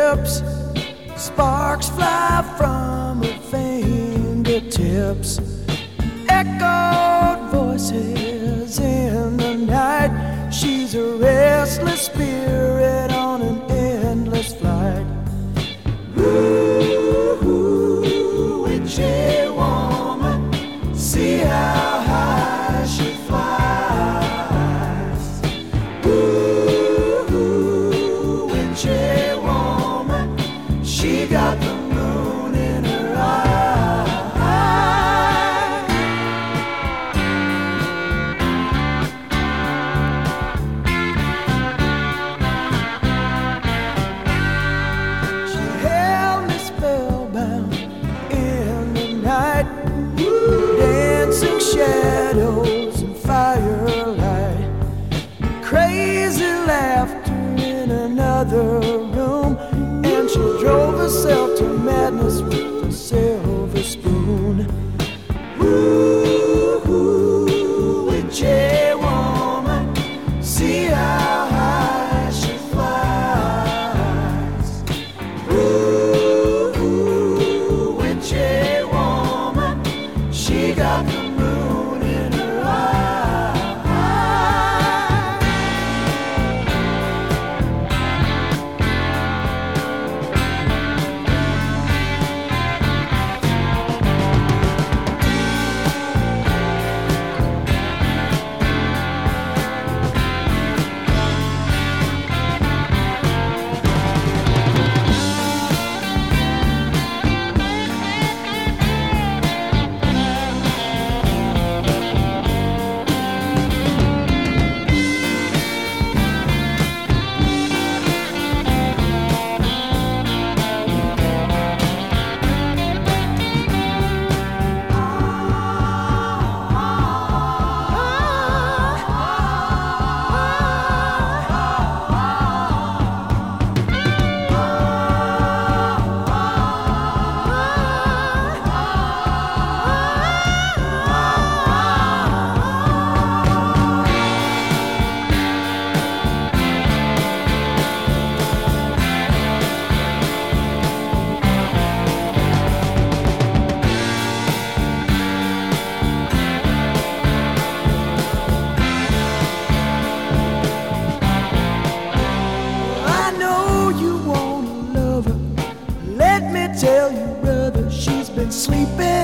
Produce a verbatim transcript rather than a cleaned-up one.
lips, sparks fly from her fingertips. Echoed voices in the night. She's a restless spirit on an endless flight. Ooh, witchy woman, see how high she flies. Ooh, witchy woman, she got the moon in her eye. She held me spellbound in the night, dancing shadows and firelight, crazy laughter in another room, and she drove herself to madness with a silver spoon. Ooh, witchy woman, see how high she flies. Ooh, witchy woman, she got the moon in her eye. I know you wanna love her. Let me tell you, brother, she's been sleeping